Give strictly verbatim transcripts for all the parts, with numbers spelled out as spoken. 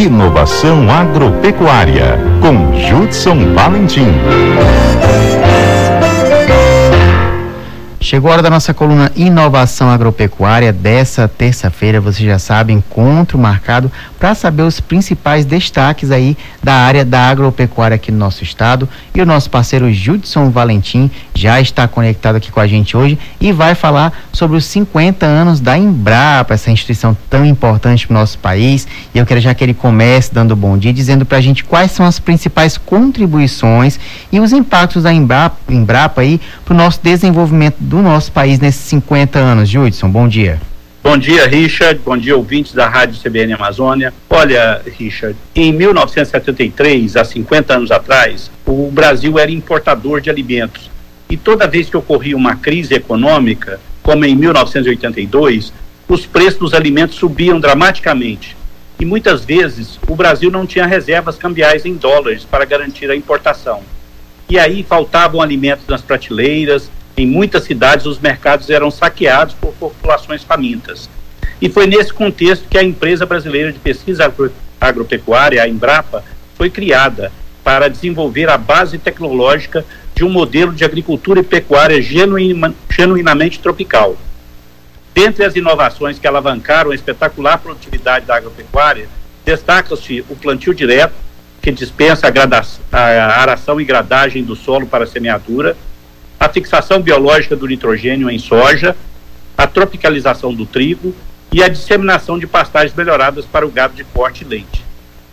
Inovação Agropecuária, com Judson Valentim. Chegou a hora da nossa coluna Inovação Agropecuária dessa terça-feira. Você já sabe, encontro marcado para saber os principais destaques aí da área da agropecuária aqui no nosso estado. E o nosso parceiro Judson Valentim já está conectado aqui com a gente hoje e vai falar sobre os cinquenta anos da Embrapa, essa instituição tão importante para o nosso país. E eu quero já que ele comece dando bom dia, dizendo para a gente quais são as principais contribuições e os impactos da Embrapa, Embrapa aí para o nosso desenvolvimento do nosso país nesses cinquenta anos. Judson, bom dia. Bom dia, Richard. Bom dia, ouvintes da Rádio C B N Amazônia. Olha, Richard, em mil novecentos e setenta e três, há cinquenta anos atrás, o Brasil era importador de alimentos. E toda vez que ocorria uma crise econômica, como em mil novecentos e oitenta e dois, os preços dos alimentos subiam dramaticamente. E muitas vezes o Brasil não tinha reservas cambiais em dólares para garantir a importação. E aí faltavam alimentos nas prateleiras. Em muitas cidades, os mercados eram saqueados por populações famintas. E foi nesse contexto que a Empresa Brasileira de Pesquisa Agro- Agropecuária, a Embrapa, foi criada para desenvolver a base tecnológica de um modelo de agricultura e pecuária genuína, genuinamente tropical. Dentre as inovações que alavancaram a espetacular produtividade da agropecuária, destaca-se o plantio direto, que dispensa a, grada- a aração e gradagem do solo para a semeadura, a fixação biológica do nitrogênio em soja, a tropicalização do trigo e a disseminação de pastagens melhoradas para o gado de corte e leite.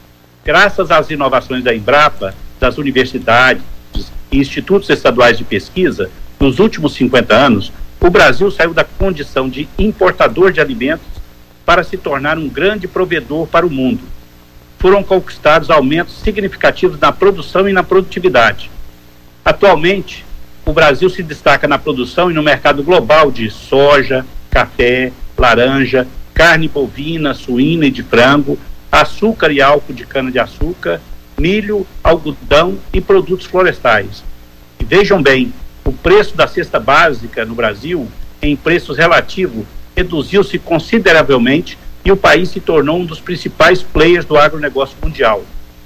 Graças às inovações da Embrapa, das universidades e institutos estaduais de pesquisa, nos últimos cinquenta anos, o Brasil saiu da condição de importador de alimentos para se tornar um grande provedor para o mundo. Foram conquistados aumentos significativos na produção e na produtividade. Atualmente, o Brasil se destaca na produção e no mercado global de soja, café, laranja, carne bovina, suína e de frango, açúcar e álcool de cana-de-açúcar, milho, algodão e produtos florestais. E vejam bem, o preço da cesta básica no Brasil, em preços relativos, reduziu-se consideravelmente e o país se tornou um dos principais players do agronegócio mundial.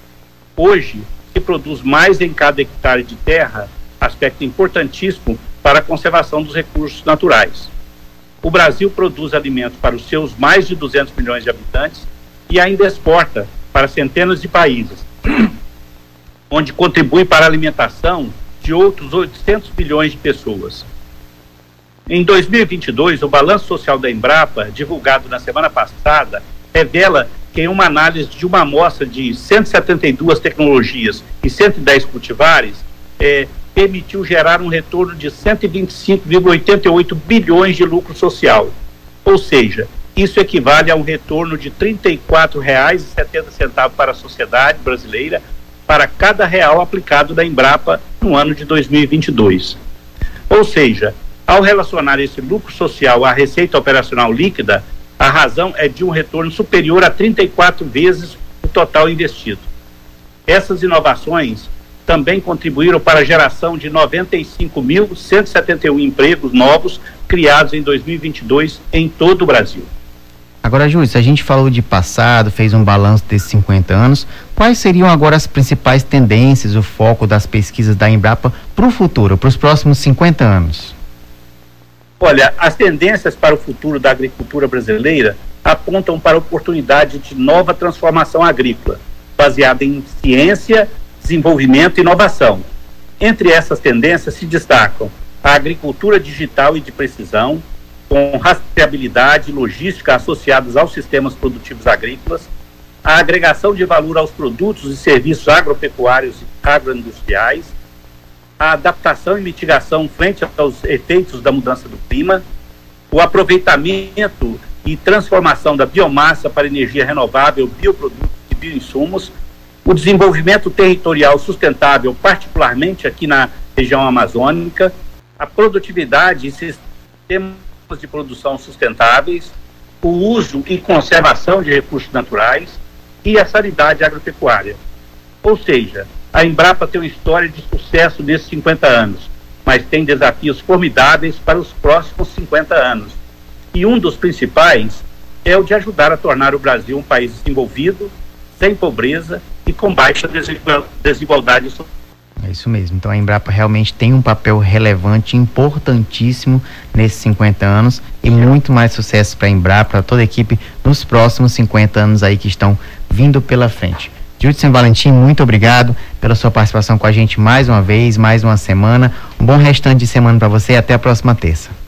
Hoje, se produz mais em cada hectare de terra, aspecto importantíssimo para a conservação dos recursos naturais. O Brasil produz alimentos para os seus mais de duzentos milhões de habitantes e ainda exporta para centenas de países, onde contribui para a alimentação de outros oitocentos milhões de pessoas. Em dois mil e vinte e dois, o balanço social da Embrapa, divulgado na semana passada, revela que em uma análise de uma amostra de cento e setenta e duas tecnologias e cento e dez cultivares, é, permitiu gerar um retorno de cento e vinte e cinco vírgula oitenta e oito bilhões de lucro social. Ou seja, isso equivale a um retorno de trinta e quatro reais e setenta centavos para a sociedade brasileira para cada real aplicado da Embrapa no ano de dois mil e vinte e dois. Ou seja, ao relacionar esse lucro social à receita operacional líquida, a razão é de um retorno superior a trinta e quatro vezes o total investido. Essas inovações também contribuíram para a geração de noventa e cinco mil cento e setenta e um empregos novos criados em dois mil e vinte e dois em todo o Brasil. Agora, Júlio, a gente falou de passado, fez um balanço desses cinquenta anos, quais seriam agora as principais tendências, o foco das pesquisas da Embrapa para o futuro, para os próximos cinquenta anos? Olha, as tendências para o futuro da agricultura brasileira apontam para a oportunidade de nova transformação agrícola, baseada em ciência, desenvolvimento e inovação. Entre essas tendências se destacam a agricultura digital e de precisão, com rastreabilidade e logística associadas aos sistemas produtivos agrícolas, a agregação de valor aos produtos e serviços agropecuários e agroindustriais, a adaptação e mitigação frente aos efeitos da mudança do clima, o aproveitamento e transformação da biomassa para energia renovável, bioprodutos e bioinsumos, o desenvolvimento territorial sustentável, particularmente aqui na região amazônica, a produtividade e sistemas de produção sustentáveis, o uso e conservação de recursos naturais e a sanidade agropecuária. Ou seja, a Embrapa tem uma história de sucesso nesses cinquenta anos, mas tem desafios formidáveis para os próximos cinquenta anos. E um dos principais é o de ajudar a tornar o Brasil um país desenvolvido, sem pobreza e com baixa desigual, desigualdade social. É isso mesmo. Então a Embrapa realmente tem um papel relevante, importantíssimo nesses cinquenta anos e muito mais sucesso para a Embrapa, para toda a equipe nos próximos cinquenta anos aí que estão vindo pela frente. Judson Valentim, muito obrigado pela sua participação com a gente mais uma vez, mais uma semana. Um bom restante de semana para você e até a próxima terça.